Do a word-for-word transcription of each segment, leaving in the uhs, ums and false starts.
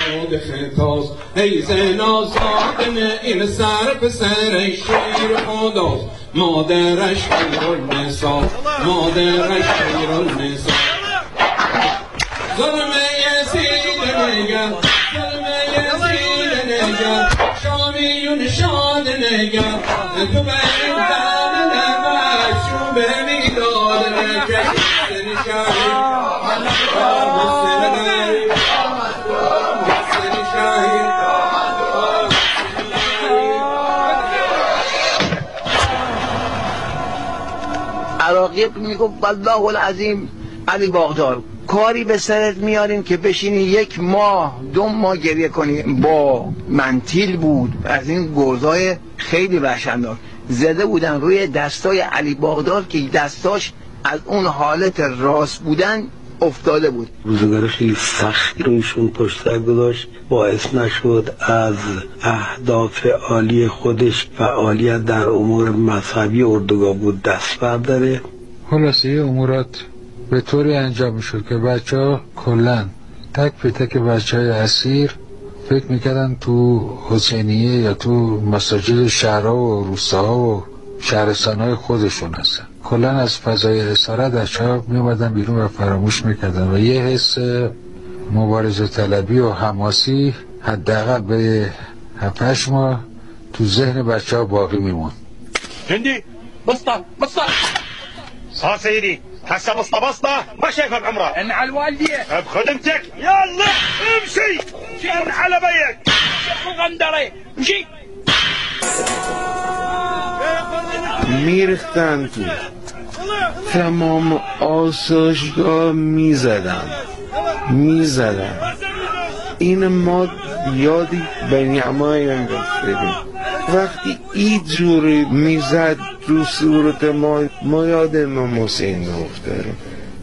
خطاست ای زنا زادن این سر به سر شیر خداست مادرش خیرالنسا مادرش خیرالنسا ظلم یزید نگر ظلم یزید نگر شامیون شاد نگر تو به این دم نبرد شو به میداد نگر سن شهید عراقی میگفت والله العظیم علی باغدار کاری به سرت میاریم که بشینی یک ماه دو ماه گریه کنی. با منتیل بود از این گرزای خیلی وحشتناک زده بودن روی دستای علی باغدار که دستاش از اون حالت راست بودن افتاده بود. روزگار خیلی سختی رو ایشون پشت سر گذاشت، باعث نشد از اهداف عالی خودش فعالیت در امور مذهبی اردوگاه بود دست برداره. خلاصه امورات به طوری انجام شد که بچه ها کلن تک به تک بچه های اسیر فکر میکردن تو حسینیه یا تو مساجد شهرها و روستاها و شهرستانهای خودشون هستن. کلن از فضای اسارت بچه ها میومدن بیرون و فراموش میکردن و یه حس مبارزه طلبی و حماسی حداقل به هفتش ماه تو ذهن بچه ها باقی میمون. جندي بسطة بسطة صار سيدي هسه بسطة بسطة ما شايفها بعمرها ان على الوالدية بخدمتك يلا امشي ان على بيك غندري امشي میرختن تو تمام آسایشگاه میزدن میزدن این ما یادی بنیامای انداختیم وقتی این جوری میزد رو صورت ما ما یاد امام حسین میافتیم.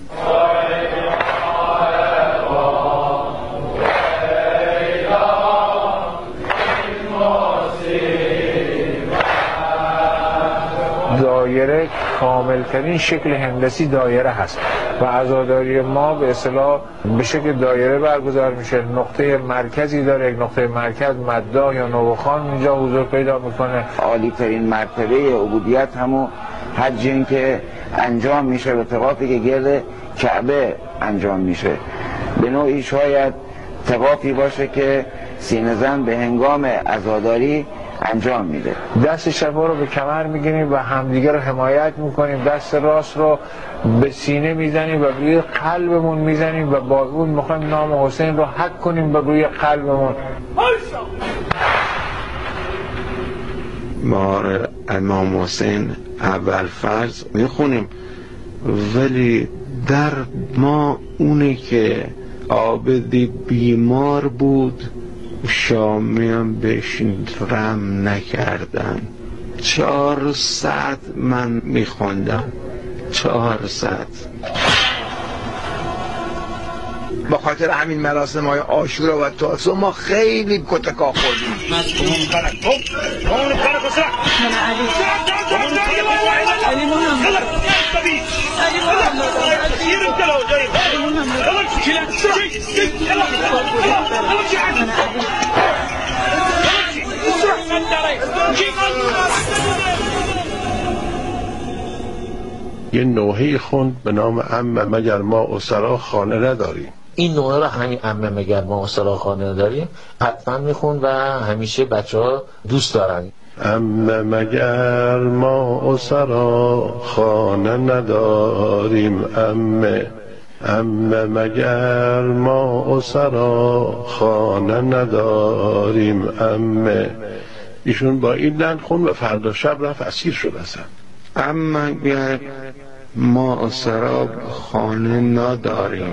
دایره کاملترین شکل هندسی دایره هست و عزاداری ما به اصطلاح به شکل دایره برگزار میشه. نقطه مرکزی داره، یک نقطه مرکز مداح یا نوخان اینجا حضور پیدا میکنه. عالی ترین مرتبه عبودیت همون حجی که انجام میشه به طوافی که گرد کعبه انجام میشه. به نوعی شاید طوافی باشه که سینه زن به هنگام عزاداری انجام میده. دست چپ رو به کمر میگیریم و همدیگه رو حمایت میکنیم، دست راست رو به سینه میزنیم و روی قلبمون میزنیم و با اون میخوایم نام حسین رو حک کنیم به روی قلبمون. ما امام حسین اول فرض میخونیم ولی در ما اونه که عابدی بیمار بود شامیان بهش رحم نکردن. چهار ساعت من میخوندم چهار ساعت. با خاطر همین مراسم های عاشورا و تاسوعا ما خیلی کتکا خوردیم. یه نوحه‌ای خوند به نام عمه مگر ما اسرا خانه نداریم. این نوحه را همین عمه مگر ما اسرا خانه نداریم حتما میخون و همیشه بچه ها دوست دارن. عمه مگر ما اسرا خانه نداریم عمه عمه مگر ما اسرا خانه نداریم عمه. ایشون با این لحن خون و فردا شب رفت اسیر شد. اصلا اما اگر ما اسرا خانه نداریم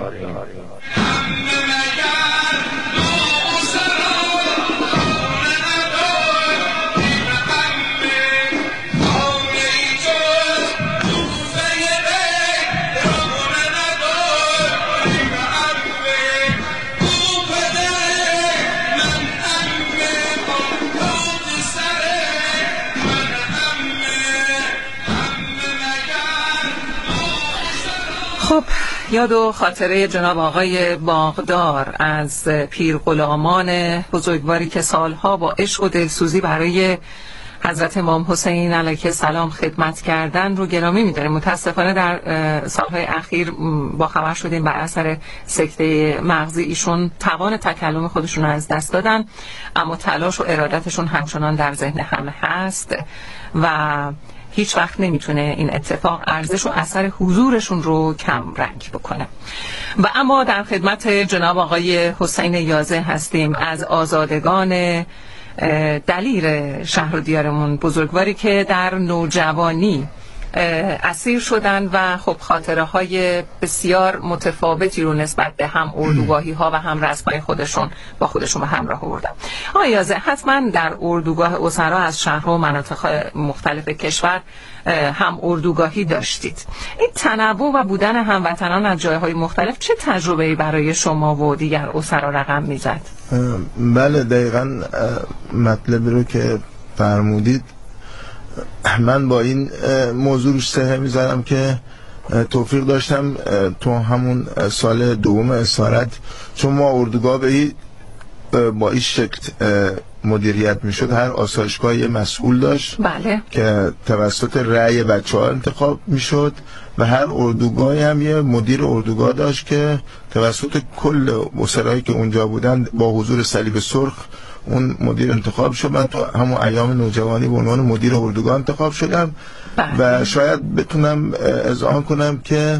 خب یاد و خاطره جناب آقای باغدار از پیر غلامان بزرگواری که سالها با عشق و دلسوزی برای حضرت امام حسین علیه السلام خدمت کردن رو گرامی می‌داریم. متاسفانه در سالهای اخیر با خبر شدیم بر اثر سکته مغزی ایشون توان تکلم خودشون رو از دست دادن، اما تلاش و ارادتشون همچنان در ذهن همه هست و هیچ وقت نمیتونه این اتفاق ارزش و اثر حضورشون رو کم رنگ بکنه. و اما در خدمت جناب آقای حسین یازه هستیم از آزادگان دلیر شهر و دیارمون، بزرگواری که در نوجوانی اسیر شدن و خب خاطره های بسیار متفاوتی رو نسبت به هم اردوگاهی ها و هم رسمای خودشون با خودشون به همراه آوردن. آقای یازه، حتما در اردوگاه اسرا از شهر و مناطق مختلف کشور هم اردوگاهی داشتید. این تنوع و بودن هموطنان از جایهای مختلف چه تجربه‌ای برای شما و دیگر اسرا رقم میزد؟ بله، دقیقاً مطلبی رو که فرمودید من با این موضوع رو سهه میذارم که توفیق داشتم تو همون سال دوم اسارت، چون ما اردوگاه به با این شکل مدیریت میشد، هر آسایشگاه یه مسئول داشت بله. که توسط رأی بچه ها انتخاب میشد و هر اردوگاهی هم یه مدیر اردوگاه داشت که توسط کل اسرایی که اونجا بودن با حضور صلیب سرخ اون مدیر انتخاب شد. من تو همون ایام نوجوانی به عنوان مدیر اردوگاه انتخاب شدم و شاید بتونم اذعان کنم که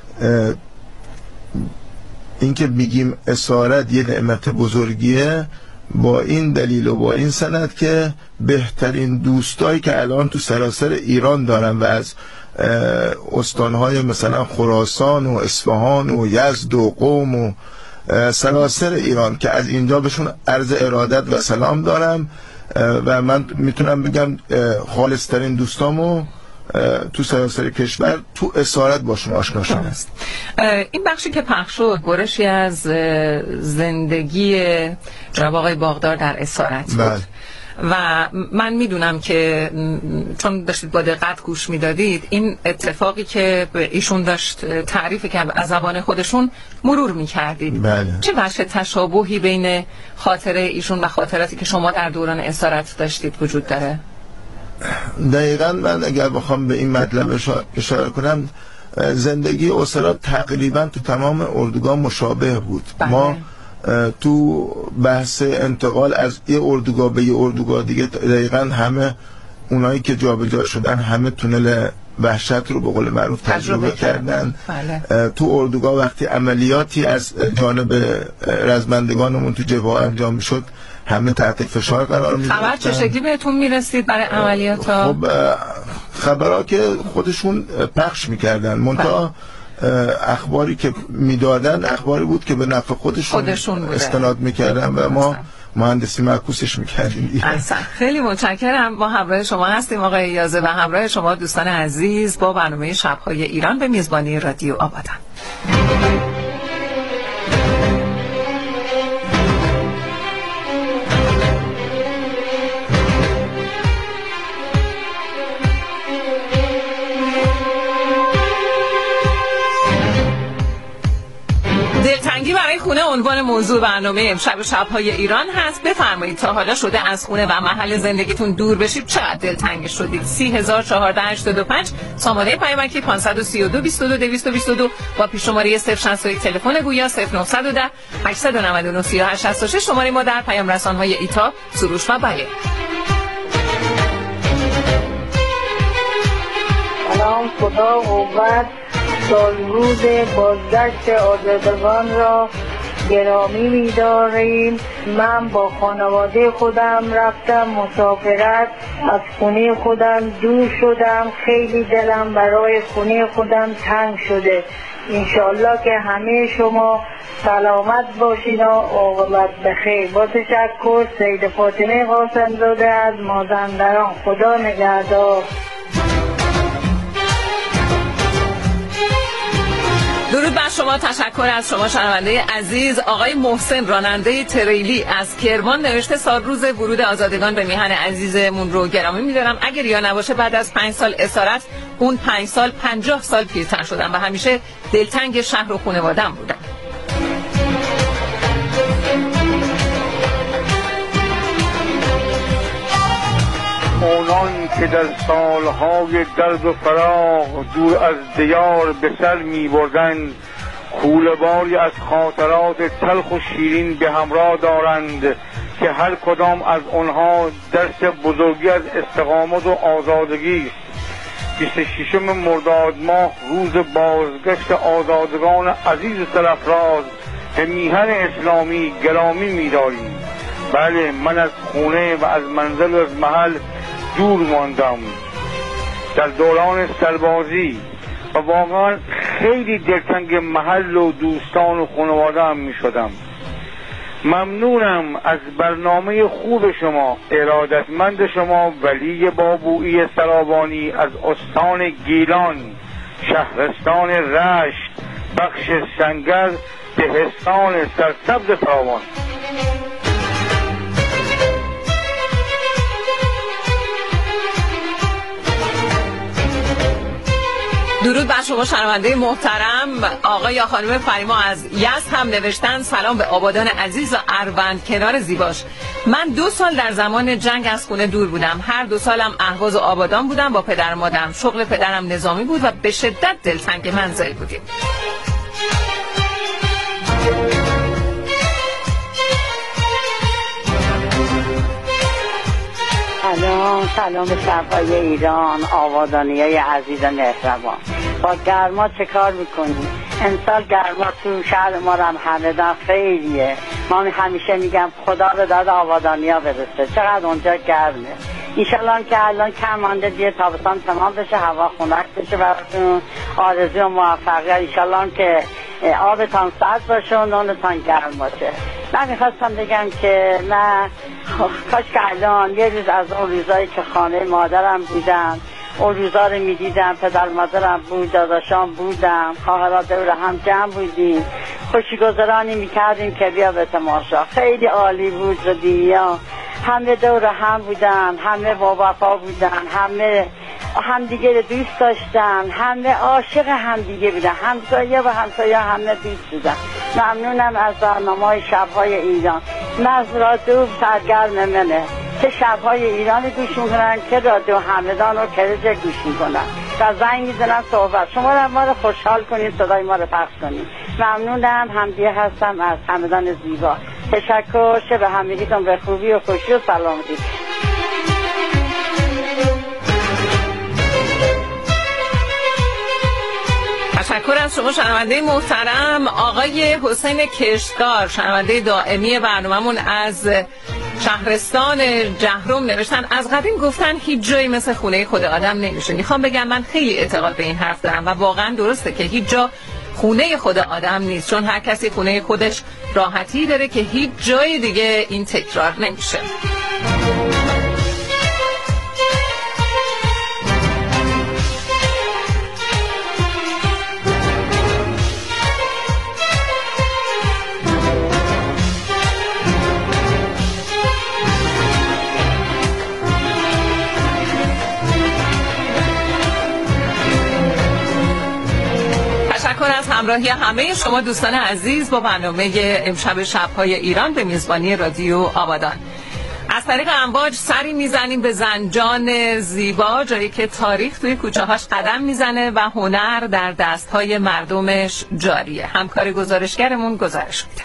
این که میگیم اسارت یه نعمت بزرگیه با این دلیل و با این سند که بهترین دوستایی که الان تو سراسر ایران دارم و از استانهای مثلا خراسان و اصفهان و یزد و قم و سراسر ایران که از اینجا بهشون عرض ارادت و سلام دارم و من میتونم بگم خالصترین دوستامو تو سراسر کشور تو اسارت باشون آشنا شدم. این بخشی که پخش شد برشی از زندگی جناب آقای باغدار در اسارت بود. بله. و من میدونم که چون داشتید با دقت گوش میدادید این اتفاقی که ایشون داشت تعریف کرد از زبان خودشون مرور میکردید. بله. چه وجه تشابهی بین خاطره ایشون و خاطراتی که شما در دوران اسارت داشتید وجود داره؟ دقیقاً من اگر بخوام به این مطلب اشاره کنم، زندگی اسرا تقریبا تو تمام اردوگاه مشابه بود. بله. ما تو بحث انتقال از یه اردوگاه به یه اردوگاه دیگه دقیقاً همه اونایی که جابجا شدن همه تونل وحشت رو به قول معروف تجربه, تجربه کردن. بله. تو اردوگاه وقتی عملیاتی از جانب رزمندگانمون تو جبهه انجام میشد همه تحت فشار قرار می‌گرفتن. خبر چه شکلی بهتون میرسید برای عملیات ها؟ خب خبرها که خودشون پخش میکردن، منتها اخباری که میدادن اخباری بود که به نفع خودشون, خودشون استناد میکردن و ما مهندسی معکوسش میکردیم. خیلی متشکرم. ما همراه شما هستیم آقای یازه و همراه شما دوستان عزیز با برنامه شب‌های ایران به میزبانی رادیو آبادان. دلتنگی برای خونه عنوان موضوع برنامه امشب شب‌های ایران هست. بفرمایید تا حالا شده از خونه و محل زندگیتون دور بشید؟ چقدر دلتنگ شدید؟ سی هزار چهارصد و هشتاد و پنج شماره پیامکی پانصد و سی و دو بیست و دو دویست و بیست و دو با پیش شماره صفر شصت و یک تلفن گویا صفر نهصد و ده هشتصد و نود و نه سی و هشت شصت و شش شماره ما در پیام رسان‌های ایتا، سروش و بله. سلام، خدا قوت. سالروز بازگشت آزادگان را گرامی می‌داریم. من با خانواده خودم رفتم مسافرت، از خونه خودم دور شدم، خیلی دلم برای خونه خودم تنگ شده. انشالله که همه شما سلامت باشین و عاقبت بخیر. با تشکر، سید فاطمه قاسم‌زاده از مازندران. خدا نگهدار. درود بر شما. تشکر از شما شنونده عزیز. آقای محسن راننده تریلی از کرمان نوشته سال روز ورود آزادگان به میهن عزیزمون رو گرامی می‌دارم. اگر یا نباشه بعد از پنج سال اسارت اون پنج سال پنجاه سال پیرتر شدم و همیشه دلتنگ شهر و خانواده‌ام بودم. اونان که در سالهای درد و فراق دور از دیار به سر می بردند، کوله‌باری از خاطرات تلخ و شیرین به همراه دارند که هر کدام از آنها درس بزرگی از استقامت و آزادگی است. بیست و ششم مرداد ماه روز بازگشت آزادگان عزیز سرافراز به میهن اسلامی گرامی می‌داریم. بله، من از خونه و از منزل و از محل دور ماندم در دوران سربازی و واقعا خیلی دلتنگ محل و دوستان و خانواده هم می شدم. ممنونم از برنامه خوب شما. ارادتمند شما ولی بابویی سرابانی از استان گیلان، شهرستان رشت، بخش سنگر، دهستان سرسبز فراوان. درود بر شما شنونده محترم. آقای یا خانم فریما از یزد هم نوشتن سلام به آبادان عزیز و اروند کنار زیباش. من دو سال در زمان جنگ از خونه دور بودم. هر دو سالم اهواز و آبادان بودم با پدر مادرم. شغل پدرم نظامی بود و به شدت دلتنگ منزل بودیم. سلام سلام به شب‌های ایران، آبادانی های عزیز و مهربان. با گرما چه کار میکنی؟ امسال گرما تو شهر ما هم همدان خیلیه. ما همیشه میگم خدا به داد آبادانی ها برسه، چقدر اونجا گرمه. ایشالله که الان کم مانده دیگه تابستان تمام بشه، هوا خنک بشه براتون. آرزوی موفقیت. ایشالله که آبتان سرد باشه و نونتان گرم باشه. من میخواستم بگم که نه کاش که الان یه روز از اون روزایی که خانه مادرم بودم، اون روزا رو میدیدم، پدر مادرم بود، داداشام بودم، خواهرها دور هم جمع بودیم، خوشی گذرانی میکردیم که بیا به تماشا. خیلی عالی بود. رادیو همه دور هم بودن، همه با وفا بودن، همه همدیگه رو دوست داشتن، همه عاشق همدیگه بودن، همسایه و همسایه همه دوست بودن. ممنونم از برنامه‌های شب‌های ایران. من از رادیو سرگرم منه که شب‌های ایران گوش می‌کنن، که رادیو همدان و کرج گوش می‌کنن و زنگ می‌زنن صحبت. شما رو ما رو خوشحال کنید، صدای ما رو پخش کنید. ممنونم. همدیه هستم از همدان زیبا. تشکر. شب همگیتون به خوبی و خوشی و سلامتی. تشکر از شما شنونده محترم. آقای حسین کشتکار شنونده دائمی برنامه‌مون از شهرستان جهرم نوشتن از قدیم گفتن هیچ جایی مثل خونه خود آدم نمیشه. میخوام بگم من خیلی اعتقاد به این حرف دارم و واقعا درسته که هیچ جا خونه خود آدم نیست، چون هر کسی خونه خودش راحتی داره که هیچ جای دیگه این تکرار نمیشه. از همراهی همه شما دوستان عزیز با برنامه امشب شب‌های ایران به میزبانی رادیو آبادان. از طریق امواج سری میزنیم به زنجان زیبا، جایی که تاریخ توی کوچه‌هاش قدم میزنه و هنر در دست‌های مردمش جاریه. همکار گزارشگرمون گزارش میده.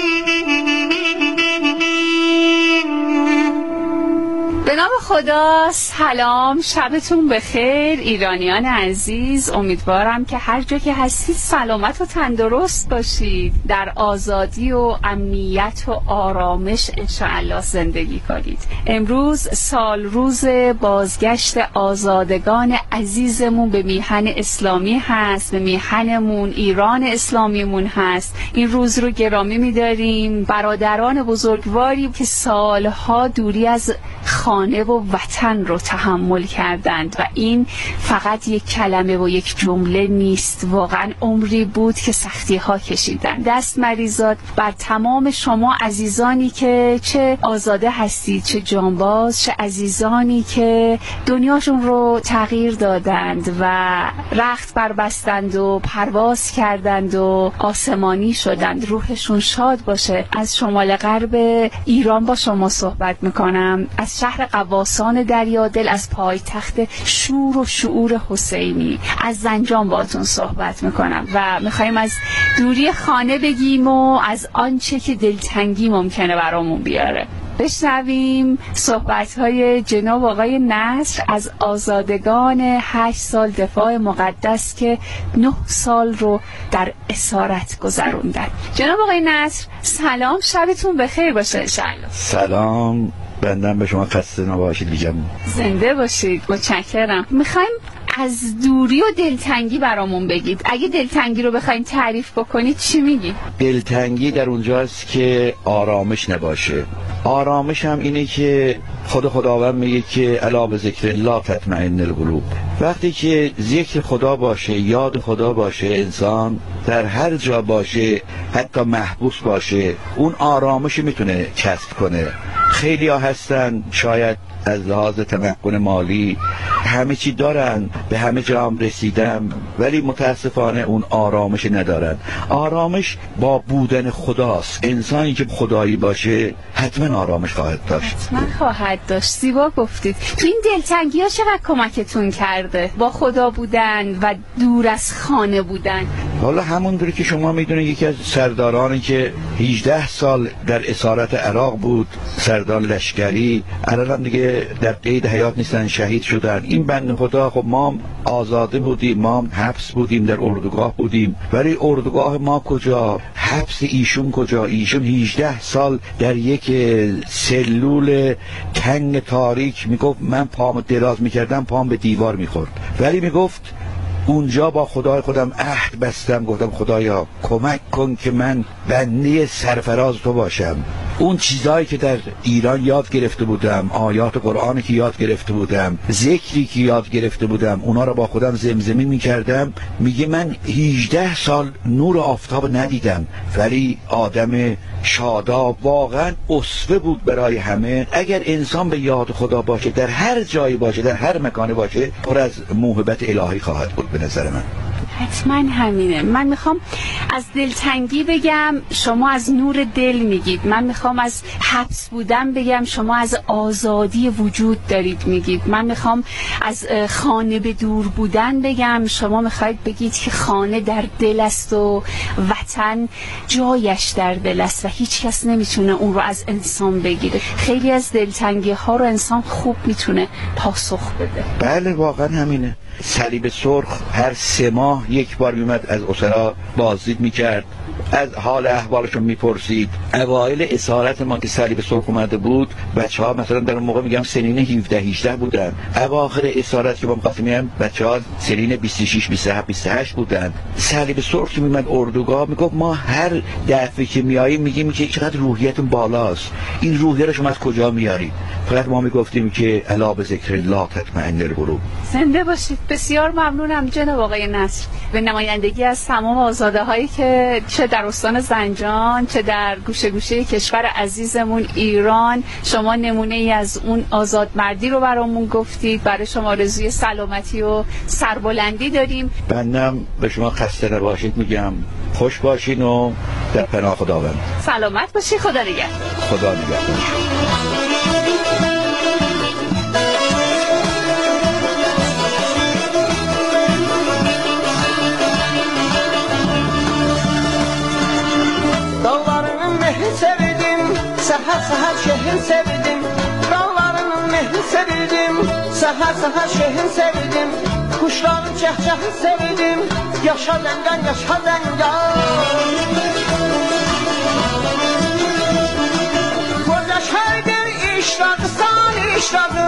به نام خدا. سلام، شبتون بخیر ایرانیان عزیز. امیدوارم که هر جا که هستید سلامت و تندرست باشید، در آزادی و امنیت و آرامش انشاءالله زندگی کنید. امروز سال روز بازگشت آزادگان عزیزمون به میهن اسلامی هست، به میهنمون ایران اسلامیمون هست. این روز رو گرامی می‌داریم. برادران بزرگواری که سالها دوری از خانه خانه و وطن رو تحمل کردند و این فقط یک کلمه و یک جمله نیست، واقعا عمری بود که سختی ها کشیدند. دست مریزاد بر تمام شما عزیزانی که چه آزاده هستید، چه جانباز، چه عزیزانی که دنیاشون رو تغییر دادند و رخت بربستند و پرواز کردند و آسمانی شدند. روحشون شاد باشه. از شمال غرب ایران با شما صحبت میکنم، از شهر قواسان دریادل، از پایتخت شور و شعور حسینی، از زنجان باتون صحبت میکنم و میخوایم از دوری خانه بگیم و از آنچه که دلتنگی ممکنه برامون بیاره. بشنویم صحبت‌های جناب آقای نصر از آزادگان هشت سال دفاع مقدس که نه سال رو در اسارت گذروندن. جناب آقای نصر سلام، شبتون بخیر باشه انشالله. سلام، بندم به شما خسته نباشید میگم. زنده باشید، متشکرم. میخوایم از دوری و دلتنگی برامون بگید. اگه دلتنگی رو بخواید تعریف بکنید چی میگید؟ دلتنگی در اونجاست که آرامش نباشه. آرامش هم اینه که خود خداوند میگه که الا به ذکر الله تطمئن القلوب. وقتی که ذکر خدا باشه، یاد خدا باشه، انسان در هر جا باشه، حتی محبوس باشه، اون آرامش میتونه کسب کنه. خیلی ها هستن شاید از لحاظ تمکن مالی همه چی دارن، به همه جا هم رسیدن، ولی متاسفانه اون آرامش ندارن. آرامش با بودن خداست. انسانی که خدایی باشه حتما آرامش خواهد داشت. حتما خواهد داشت. زیبا گفتید. تو این دلتنگی ها چقدر کمکتون کرده با خدا بودن و دور از خانه بودن؟ حالا همونطوری که شما میدونید یکی از سردارانی که هجده سال در اسارت عراق بود، سردار لشکری، الان دیگه در قید حیات نیستن، شهید شدن. این بنده خدا، خب ما آزاده بودیم، ما حبس بودیم، در اردوگاه بودیم، ولی اردوگاه ما کجا، حبس ایشون کجا؟ ایشون هجده سال در یک سلول تنگ تاریک، میگفت من پامو دراز میکردم پام به دیوار میخورد، ولی میگفت اونجا با خدای خودم عهد بستم، گفتم خدایا کمک کن که من بنده سرفراز تو باشم. اون چیزایی که در ایران یاد گرفته بودم، آیات قرآنی که یاد گرفته بودم، ذکری که یاد گرفته بودم، اونا رو با خودم زمزمه میکردم. میگه من هجده سال نور آفتاب ندیدم، ولی آدم شاداب، واقعا اسوه بود برای همه. اگر انسان به یاد خدا باشه، در هر جایی باشه، در هر مکانی باشه، پر از موهبت الهی خواهد بود به نظر من. حتما همینه. من میخوام از دلتنگی بگم، شما از نور دل میگید. من میخوام از حبس بودن بگم، شما از آزادی وجود دارید میگید. من میخوام از خانه به دور بودن بگم، شما میخواید بگید که خانه در دل است و وطن جایش در دل است و هیچ کس نمیتونه اون رو از انسان بگیره. خیلی از دلتنگی ها رو انسان خوب میتونه پاسخ بده. بله واقعا همینه. صلیب سرخ هر سه ماه یک بار میمد از اسرا بازدید میکرد، از حال احوالشون میپرسید. اوایل اسارت ما که صلیب سرخ اومده بود، بچه ها مثلا در اون موقع میگم سنین هفده هجده بودن. اواخر اسارت که با مقاسم میگم بچه ها سنین بیست و شش بیست و هفت بیست و هشت بودن. صلیب سرخ که میمد اردوگاه میگفت ما هر دفعه که میاییم میگیم که چقدر روحیتون بالاست، این روحیه رو شما از کجا میارید؟ فقط ما میگفتیم که الا به ذکر الله تطمئن القلوب. زنده باشید. بسیار ممنونم جناب آقای نصر به نمایندگی از تمام آزاده هایی که چه در استان زنجان چه در گوشه گوشه کشور عزیزمون ایران شما نمونه ای از اون آزادمردی رو برامون گفتید. برای شما آرزوی سلامتی و سربلندی داریم. بنده به شما خسته نباشید میگم، خوش باشین و در پناه خداوند. سلامت باشی. خدا نگهدار. خدا نگهدار. Səhər səhər şehrin sevdim, dağlarının mehri sevdim. Səhər səhər şehrin sevdim, kuşların çəhçəhi sevdim. Yaşa zəngan, yaşa zəngan. Qoca şəhərdir işladı, san işladı.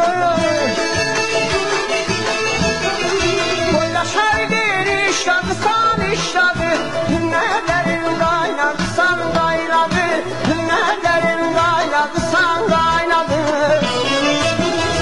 Qoca şəhərdir işladı, san işladı. Nə dərin qaynadı, san qaynadı. Nə dərin qaynadı, san qaynadı.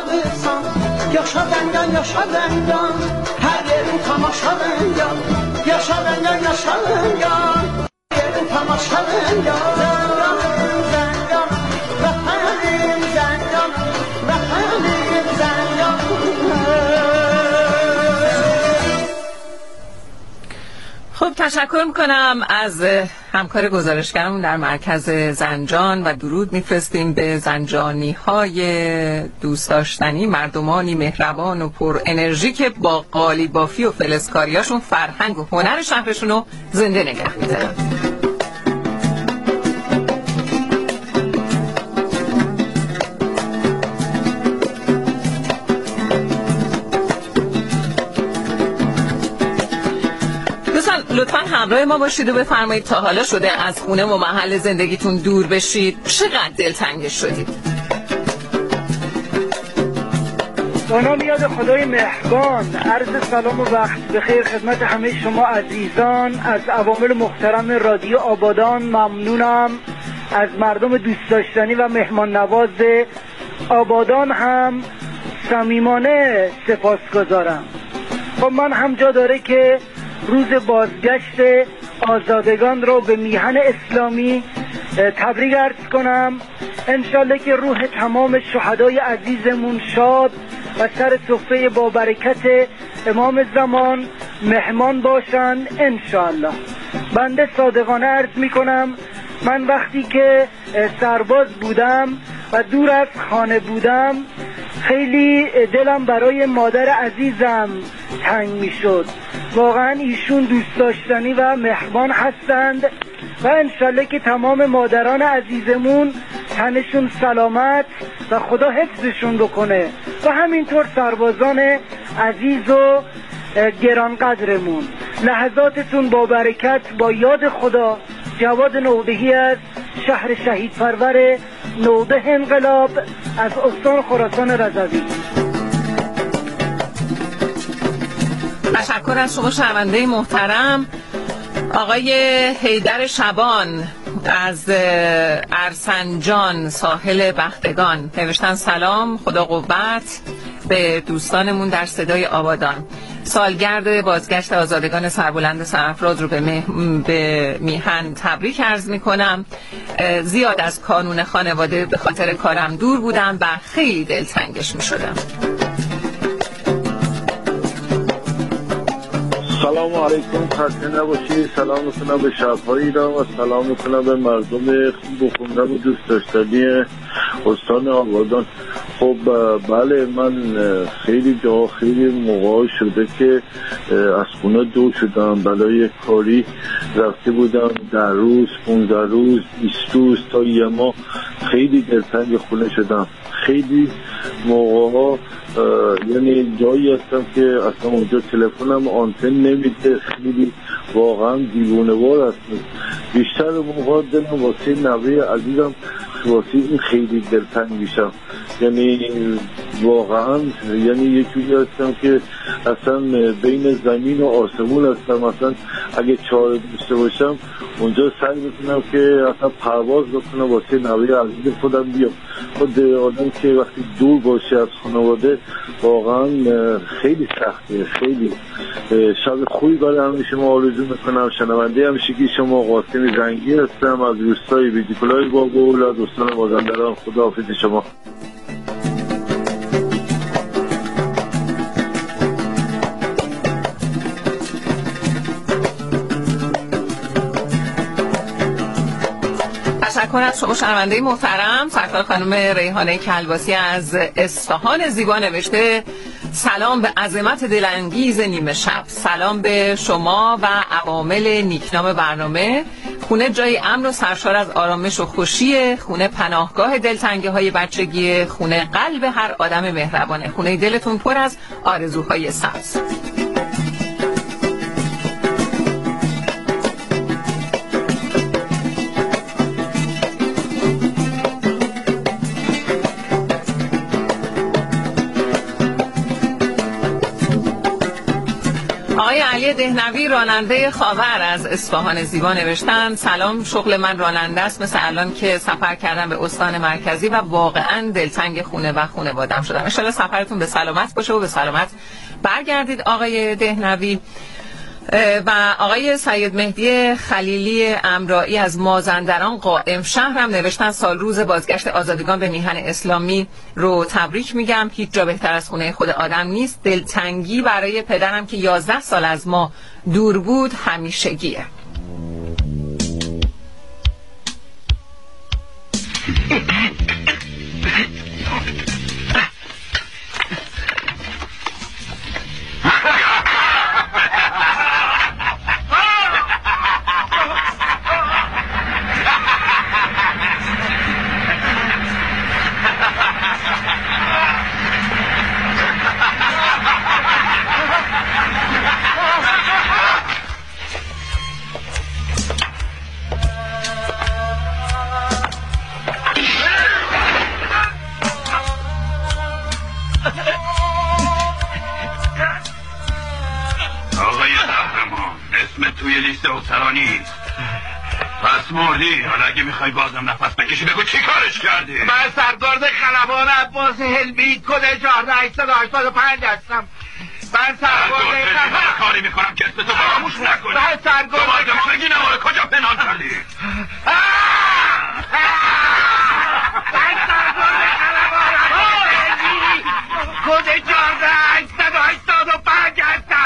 yaşadısan, yaşa zəngan, yaşa zəngan, hər yerin tamaşa zəngan, yaşa zəngan, yaşa zəngan, hər yerin tamaşa zəngan, zənganım, zənganım, vətənim, zənganım, vətənim, zənganım. خب تشکر میکنم از همکار گزارشگرمون در مرکز زنجان و درود میفرستیم به زنجانی های دوست داشتنی، مردمانی مهربان و پر انرژی که با قالیبافی و فلزکاریاشون فرهنگ و هنر شهرشون رو زنده نگه میدارن. لطفاً همراه ما باشید و بفرمایید تا حالا شده از خونه و محل زندگیتون دور بشید چقدر دلتنگ شدید؟ با نام یاد خدای مهربان، عرض سلام و وقت بخیر خدمت همه شما عزیزان. از عوامل محترم رادیو آبادان ممنونم. از مردم دوست داشتنی و مهمان نواز آبادان هم صمیمانه سپاسگزارم. خب من هم جا داره که روز بازگشت آزادگان رو به میهن اسلامی تبریک عرض کنم. انشالله که روح تمام شهدای عزیزمون شاد و سر صفحه با برکت امام زمان مهمان باشن انشالله. بنده صادقانه عرض می کنم من وقتی که سرباز بودم و دور از خانه بودم خیلی دلم برای مادر عزیزم تنگ می شد. واقعا ایشون دوست داشتنی و مهربان هستند و انشالله که تمام مادران عزیزمون تنشون سلامت و خدا حفظشون بکنه و همینطور سربازان عزیز و گرانقدرمون. لحظاتتون با برکت با یاد خدا. جواد نودهی از شهر شهید پرور نوده انقلاب از استان خراسان رضوی. تشکر از شما شنونده محترم. آقای حیدر شبان از ارسنجان ساحل بختگان نوشتن سلام، خدا قوت به دوستانمون در صدای آبادان. سالگرد بازگشت آزادگان سربلند سرافراز رو به, مه... به میهن تبریک عرض می کنم. زیاد از کانون خانواده به خاطر کارم دور بودم و خیلی دلتنگش می شدم. سلام علیکم، خسته نباشید. سلام میکنم به شب‌های ایران و سلام میکنم به مردم خوب و خونده و دوست داشتنی استان آبادان. خب بله، من خیلی جا خیلی موقع شده که از خونه دور شدم، بلای کاری رفته بودم، در روز پونزده روز بیست روز تا یه ماه خیلی دلتنگ خونه شدم. خیلی موقع یعنی جایی هستم که اصلا اونجا تلفنم آنتن نمیده، خیلی واقعا دیوونه وار هستم. بیشتر موقع دلم واسه نوه عزیزم واسه این خیلی دلتنگ میشم. یعنی واقعا یعنی یه جوری هستم که اصلا بین زمین و آسمون هستم. اصلا اگه چاره داشته باشم اونجا سعی بکنم که اصلا پرواز بکنم واسه نوه عزیز خودم بیام. خود آدم که وقتی دور باشه از خانواده واقعا خیلی سخته. خیلی شب خوبی برای همه شما آرزو میکنم. شنونده همیشگی شما قاسم زنگی هستم از روستای بیدیکلای بابول از استان مازندران. خداحافظ شما. تشکر از شما شنونده محترم. سرکار خانم ریحانه کلباسی از اصفهان زیبا نوشته سلام به عظمت دلانگیز نیمه شب. سلام به شما و عوامل نیکنام برنامه. خونه جای امن و سرشار از آرامش و خوشیه. خونه پناهگاه دلتنگی های بچگی. خونه قلب هر آدم مهربانه. خونه دلتون پر از آرزوهای سبز. آقای آقای علی دهنوی راننده خاور از اصفهان زیبا نوشتن سلام، شغل من راننده است، مثل الان که سفر کردم به استان مرکزی و واقعا دلتنگ خونه و خانواده‌ام شدم. ان شاءالله سفرتون به سلامت باشه و به سلامت برگردید آقای دهنوی. و آقای سید مهدی خلیلی امرایی از مازندران قائم شهر هم نوشتن سال روز بازگشت آزادگان به میهن اسلامی رو تبریک میگم. هیچ جا بهتر از خونه خود آدم نیست. دلتنگی برای پدرم که یازده سال از ما دور بود همیشگیه. پس مردی. حالا اگه میخوای بازم نفس بکشی بگو چی کارش کردی؟ من سرگرد خلبان عباس حلمی کد چهارده هشتصد و هشتاد و پنج هستم. من سرگرد خلبان کاری میکنم که اسم تو فراموش نکنی. من سرگرد دوباره که ما بگی نماره کجا پنهان کردی؟ من سرگرد خلبان عباس حلمی کد چهارده هشتصد و هشتاد و پنج هستم.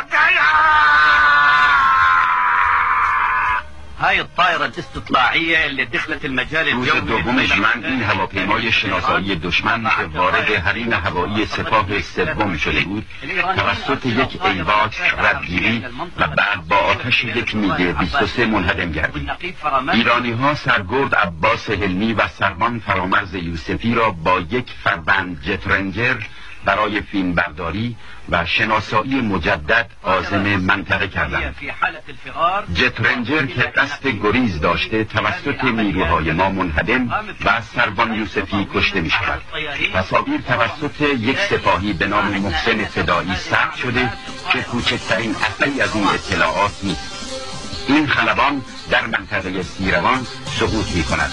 هاي الطائرة الاستطلاعية اللي دخلت المجال روز دوم من این هواپیمای شناسایی دشمن که وارد حریم هوایی سپاه سوم شده بود توسط یک ایواکس ردگیری و بعد با آتش یک میگ بیست و سه منهدم گردید. ایرانی ها سرگرد عباس حلمی و سربان فرامرز یوسفی را با یک فروند جت رنجر برای فیلم برداری و شناسایی مجدد عازم منطقه کردند. جت رنجر که قصد گریز داشته توسط نیروهای ما منهدم و سربان یوسفی کشته می شود. تصاویر توسط یک سپاهی به نام محسن فدایی ثبت شده که کوچکترین اثری از این اطلاعات نیست. این خلبان در منطقه سیروان سقوط می کند.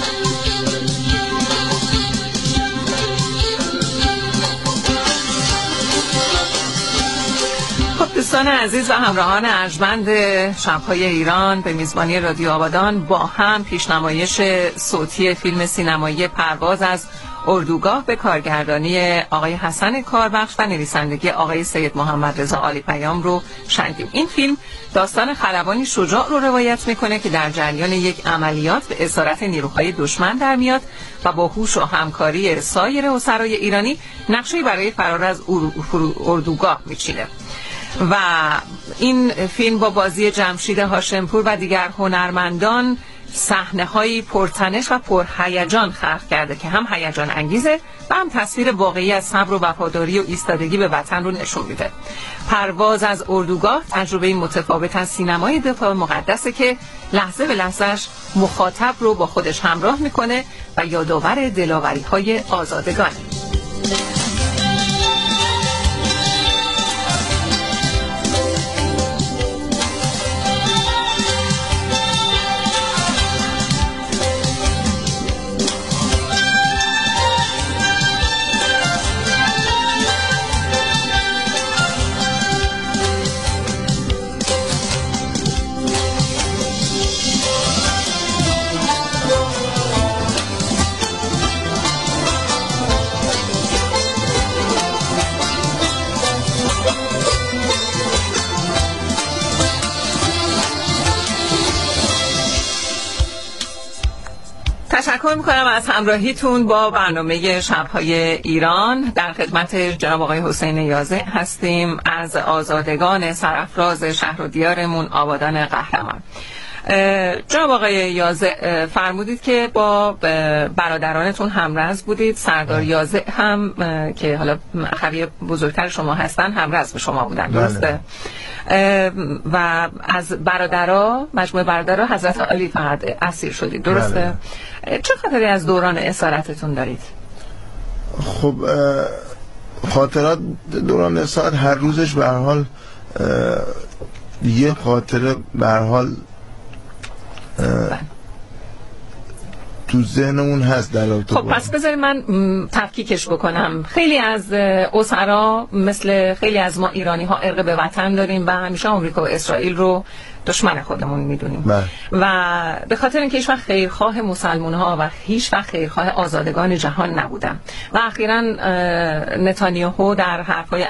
دوستان عزیز و همراهان ارجمند شب‌های ایران، به میزبانی رادیو آبادان با هم پیشنمایش صوتی فیلم سینمایی پرواز از اردوگاه به کارگردانی آقای حسن کاربخش و نویسندگی آقای سید محمد رضا عالی پیام رو شنیدیم. این فیلم داستان خلبانی شجاع رو روایت میکنه که در جریان یک عملیات به اسارت نیروهای دشمن در میاد و با هوش و همکاری سایر اسرای ایرانی نقشه‌ای برای فرار از اردوگاه میچینه. و این فیلم با بازی جمشید هاشمپور و دیگر هنرمندان صحنه‌های پرتنش و پرهیجان خلق کرده که هم هیجان انگیزه و هم تصویر واقعی از صبر و وفاداری و ایستادگی به وطن رو نشون میده. پرواز از اردوگاه تجربه متفاوت از سینمای دفاع مقدسه که لحظه به لحظهش مخاطب رو با خودش همراه میکنه و یادآور دلاوری‌های آزادگانه. تشکر میکنم از همراهیتون با برنامه شب‌های ایران. در خدمت جناب آقای حسین یازه هستیم از آزادگان سرافراز شهر و دیارمون آبادان قهرمان. جناب آقای یازه فرمودید که با برادرانتون همرز بودید. سردار یازه هم که حالا اخوی بزرگتر شما هستن همرز به شما بودن، درسته؟ و از برادرها، مجموعه برادرها حضرت علی فقط اسیر شدید، درسته؟ بله. چه خاطری از دوران اسارتتون دارید؟ خب خاطرات دوران اسارت هر روزش به هر حال یه خاطره به هر حال تو ذهنمون هست در رابطه. خب پس بذارید من تفکیکش بکنم. خیلی از اسرا مثل خیلی از ما ایرانی ها عرق به وطن داریم و همیشه آمریکا و اسرائیل رو دشمن خودمون میدونیم و به خاطر اینکه هیچ وقت خیرخواه مسلمان ها و هیچ وقت خیرخواه آزادگان جهان نبودن و اخیراً نتانیاهو در حرفای